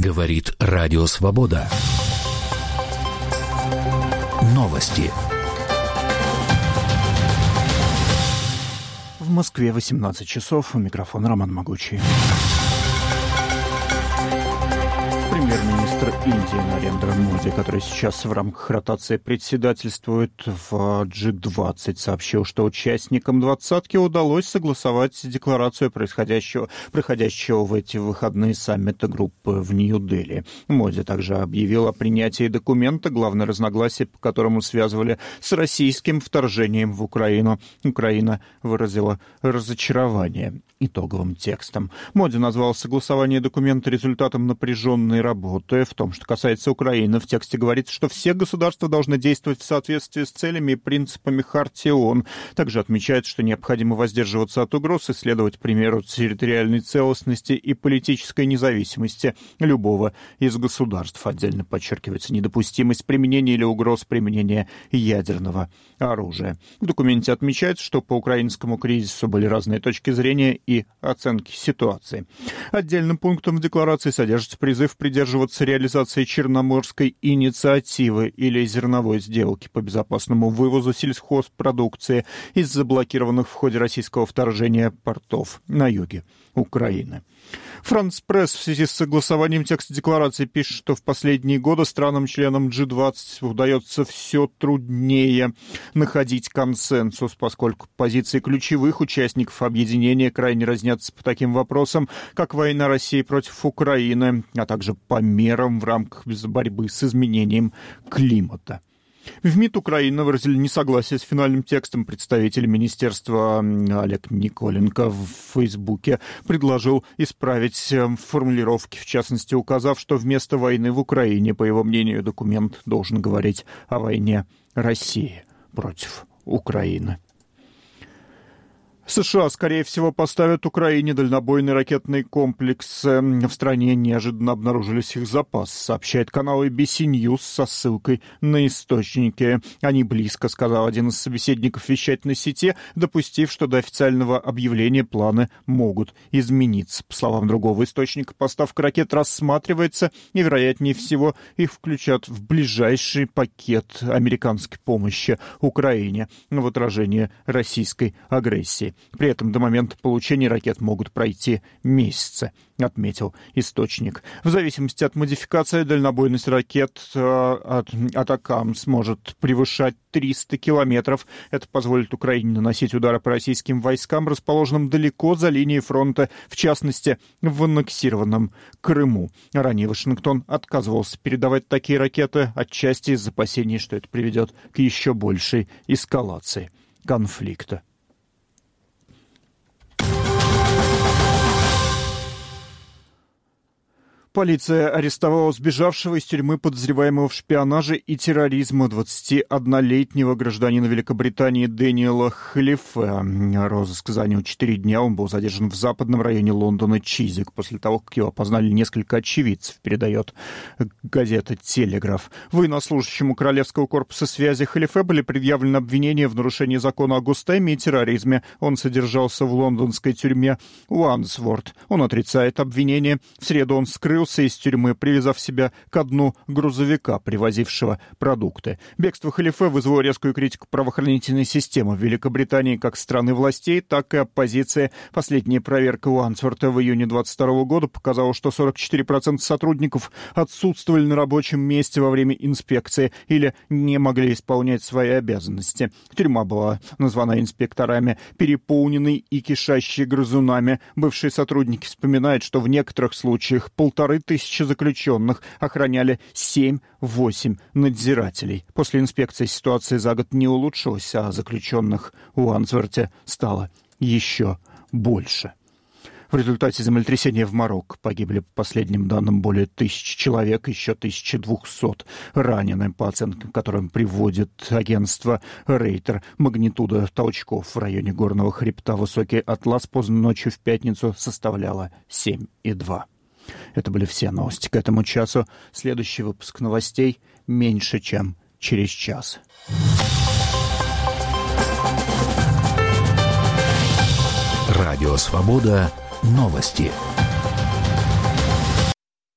Говорит Радио Свобода. Новости. В Москве 18 часов. У микрофона Роман Могучий. Премьер-министр Индии Нарендра Моди, который сейчас в рамках ротации председательствует в G20, сообщил, что участникам двадцатки удалось согласовать декларацию проходящего в эти выходные саммита группы в Нью-Дели. Моди также объявил о принятии документа, главное разногласие по которому связывали с российским вторжением в Украину. Украина выразила разочарование итоговым текстом. Моди назвал согласование документа результатом напряженной работы. В том, что касается Украины, в тексте говорится, что все государства должны действовать в соответствии с целями и принципами Хартии ООН. Также отмечается, что необходимо воздерживаться от угроз и следовать примеру территориальной целостности и политической независимости любого из государств. Отдельно подчеркивается недопустимость применения или угроз применения ядерного оружия. В документе отмечается, что по украинскому кризису были разные точки зрения и оценки ситуации. Отдельным пунктом в декларации содержится призыв придерживаться реализации Черноморской инициативы или зерновой сделки по безопасному вывозу сельхозпродукции из заблокированных в ходе российского вторжения портов на юге Украины. Франс Пресс в связи с согласованием текста декларации пишет, что в последние годы странам-членам G20 удается все труднее находить консенсус, поскольку позиции ключевых участников объединения крайне разнятся по таким вопросам, как война России против Украины, а также по мерам в рамках борьбы с изменением климата. В МИД Украины выразили несогласие с финальным текстом. Представитель министерства Олег Николенко в Фейсбуке предложил исправить формулировки, в частности, указав, что вместо войны в Украине, по его мнению, документ должен говорить о войне России против Украины. США, скорее всего, поставят Украине дальнобойный ракетный комплекс. В стране неожиданно обнаружились их запасы, сообщает канал ABC News со ссылкой на источники. Они близко, сказал один из собеседников вещательной сети, допустив, что до официального объявления планы могут измениться. По словам другого источника, поставка ракет рассматривается, и, вероятнее всего, их включат в ближайший пакет американской помощи Украине в отражении российской агрессии. При этом до момента получения ракет могут пройти месяцы, отметил источник. В зависимости от модификации дальнобойность ракет «Атакамс» сможет превышать 300 километров. Это позволит Украине наносить удары по российским войскам, расположенным далеко за линией фронта, в частности, в аннексированном Крыму. Ранее Вашингтон отказывался передавать такие ракеты, отчасти из опасений, что это приведет к еще большей эскалации конфликта. Полиция арестовала сбежавшего из тюрьмы подозреваемого в шпионаже и терроризме 21-летнего гражданина Великобритании Дэниела Халифе. Розыск занял 4 дня. Он был задержан в западном районе Лондона Чизик после того, как его опознали несколько очевидцев, передает газета «Телеграф». Военнослужащему Королевского корпуса связи Халифе были предъявлены обвинения в нарушении закона о гостайме и терроризме. Он содержался в лондонской тюрьме Уансворт. Он отрицает обвинения. В среду он скрылся из тюрьмы, привязав себя к дну грузовика, привозившего продукты. Бегство Халифе вызвало резкую критику правоохранительной системы в Великобритании как страны властей, так и оппозиции. Последняя проверка Уансворта в июне 2022 года показала, что 44% сотрудников отсутствовали на рабочем месте во время инспекции или не могли исполнять свои обязанности. Тюрьма была названа инспекторами переполненной и кишащей грызунами. Бывшие сотрудники вспоминают, что в некоторых случаях 1500 заключенных охраняли 7-8 надзирателей. После инспекции ситуация за год не улучшилась, а заключенных в Уансворте стало еще больше. В результате землетрясения в Марокко погибли, по последним данным, более 1000 человек, еще 1200 ранены, по оценкам, которым приводит агентство Рейтер. Магнитуда толчков в районе горного хребта Высокий Атлас поздно ночью в пятницу составляла 7,2. Это были все новости к этому часу. Следующий выпуск новостей меньше, чем через час. Радио «Свобода». Новости.